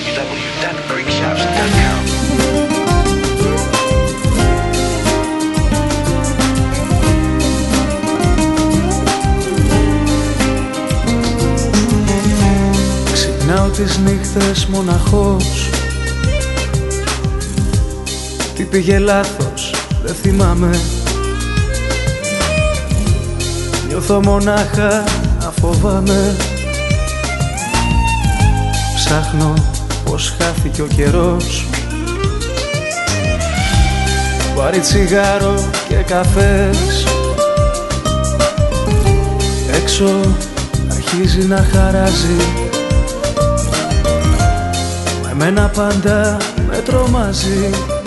www.greekshops.com. Ξυπνάω τις νύχτες μοναχός. Τι πήγε λάθος, δεν θυμάμαι. Νιώθω μονάχα, αφοβάμαι. Ψάχνω πως χάθηκε ο καιρός. Πάρει τσιγάρο και καφές. Έξω αρχίζει να χαράζει. Μα εμένα πάντα με τρομάζει.